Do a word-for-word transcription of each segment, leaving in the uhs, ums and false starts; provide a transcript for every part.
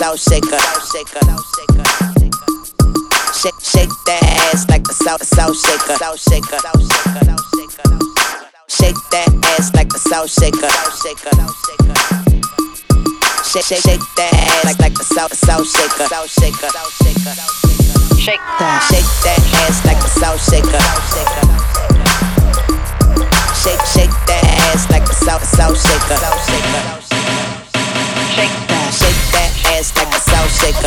salt shaker. Shake, shake that ass like the salt, salt shaker. Salt shaker. Shake that ass like the salt shaker. Shake, shake, shake that ass like like the salt, salt shaker. Salt shaker. Shake that, shake that ass like the salt shaker. Shake, shake that ass like the salt, salt shaker. Shake that, shake that ass like the salt shaker.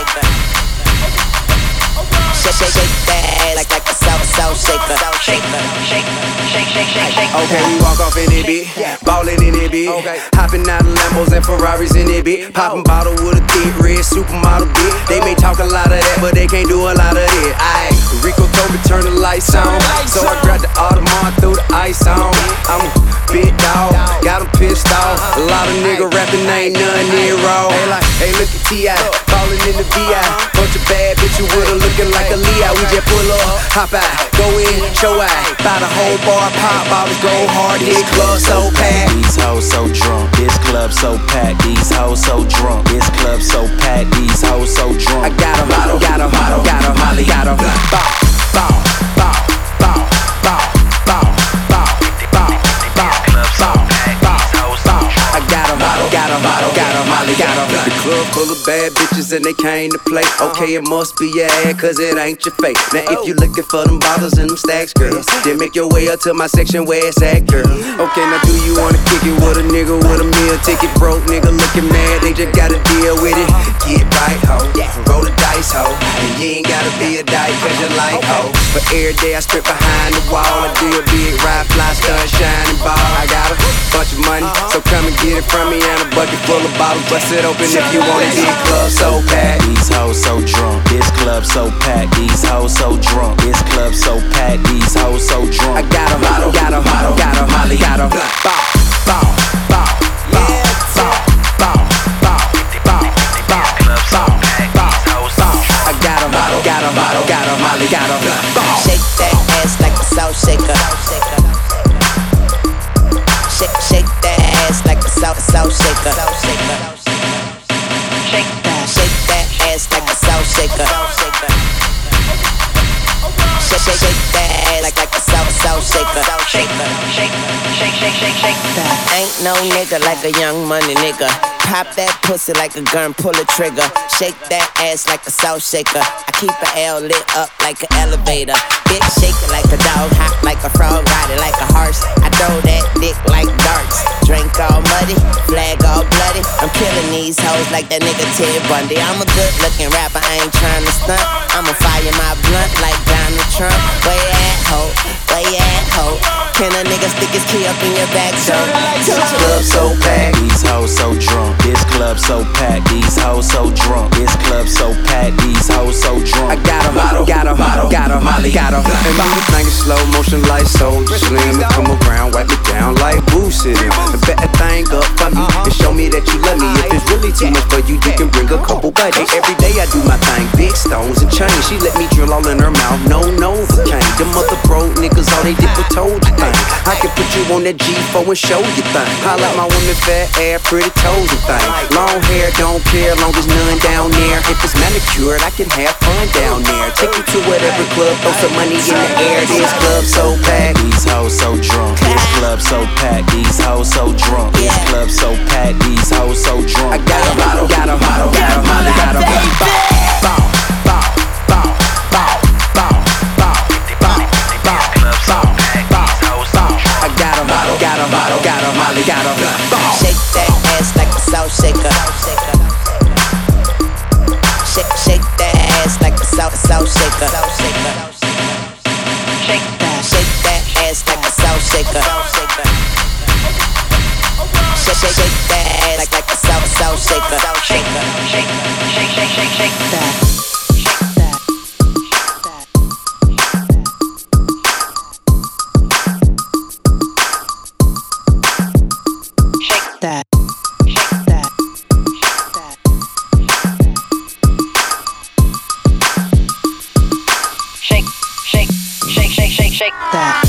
Shake, shake, shake that ass like like the salt, salt shaker. Shake, shake, shake, shake, shake, shake. Okay, we walk off in it, bitch. Ballin' in it, bitch. Hopping out of Lambos and Ferraris in it, bitch. Poppin' bottle with a thick red supermodel, bitch. They may talk a lot of that, but they can't do a lot of it. Aye, Rico told me turn the lights on, so I grabbed the Audemars, threw the ice on. I'm a big dog, got 'em pissed off. A lot of nigga rapping ain't none near raw. Hey, like, hey, look at T I, ballin' in the V I. Bunch of bad bitches with her looking like a Leo. We just pull up, hop out, go in, show out. Buy the whole bar, pop bottles, go hard. This club so packed. These hoes so drunk. This club so packed. These hoes so drunk. This club so packed. These hoes so drunk. I got 'em, got 'em, got 'em, got 'em, Molly, got 'em. Bow, bow, bow, bow, bow, bow, bow, bow, bow, bow, bow. I got 'em, got 'em, got 'em, Molly, got 'em. The club full of bad bitches and they came to play. Okay, it must be your ad, cause it ain't your fate. Now if you looking for them bottles and them stacks, girl, then make your way up to my section where it's at, girl. Okay, now do you wanna kick it with a nigga with a meal ticket? Broke nigga looking mad, they just gotta deal with it. Get right, ho, roll the dice, ho. And you ain't gotta be a dyke cause you like, ho. But every day I sprint behind the wall. I do a big ride, fly, stunt, shining ball. I got a bunch of money, so come and get it from me. And a bucket full of bottles, bust it open if you want it. This club so packed. These hoes so drunk. This club so packed. These hoes so drunk. This club so packed. These hoes so drunk. I got 'em, got 'em, got 'em, got 'em, Molly, got 'em. Bow, bow, bow, bow, bow, bow, bow, bow, bow, bow, bow. I got 'em, got 'em, got 'em, Molly, got 'em. Shake that ass like the salt shaker. Shake, shake that ass like the salt, salt shaker. Shake that, shake that ass like the salt shaker. Shake, shake, shake that ass like like the salt, salt shaker. Shake, shake, shake, shake, shake, shake that. Ain't no nigga like a young money nigga. Pop that pussy like a gun, pull a trigger. Shake that ass like a salt shaker. I keep a L lit up like an elevator. Bitch shake it like a dog, hop like a frog, ride it like a horse. I throw that dick like darts. Drink all muddy, flag all bloody. I'm killing these hoes like that nigga Ted Bundy. I'm a good looking rapper, I ain't trying to stunt. I'ma fire my blunt like Donald Trump. Where you at, ho? Where you at, ho? Can a nigga stick his key up in your back, so? This club so packed. These hoes so drunk. This club so packed. These hoes so drunk. This club so packed. These hoes so drunk. I got 'em, got 'em, got 'em, Molly, got 'em. And move the thing in slow motion like Soulja Slim. And come around, wipe it down like Boo sitting. And bet that thing up for me and show me that you love me. If it's really too much for you, you can bring a couple buddies. Every day I do my thing, big stones and chains. She let me drill all in her mouth, no Novocaine. Them other broke niggas, all they did was told you things. I can put you on that G four and show you things. I like my women fat ass, pretty toes and things. Long hair, don't care, long as none down there. If it's manicured, I can have fun down there. Take you to whatever club, throw some money in the air. This club so packed. These hoes so drunk. This club so packed. These hoes so drunk. This club so packed. These hoes so drunk. I got 'em, got 'em, got 'em, got 'em, got 'em. Bow, bow, bow, bow, bow, bow, bow, bow, bow, bow, bow. I got 'em, got 'em, got 'em, Molly, got 'em. Shake that ass like a salt shaker. Shake, shake that ass like a salt, salt shaker. Shake that, shake that ass like a salt shaker. Shake, shake, shake that ass like like a salt, salt shaker. Shake, shake, shake, shake, shake, shake that. That. Shake that. Shake, shake, shake, shake, shake, shake that.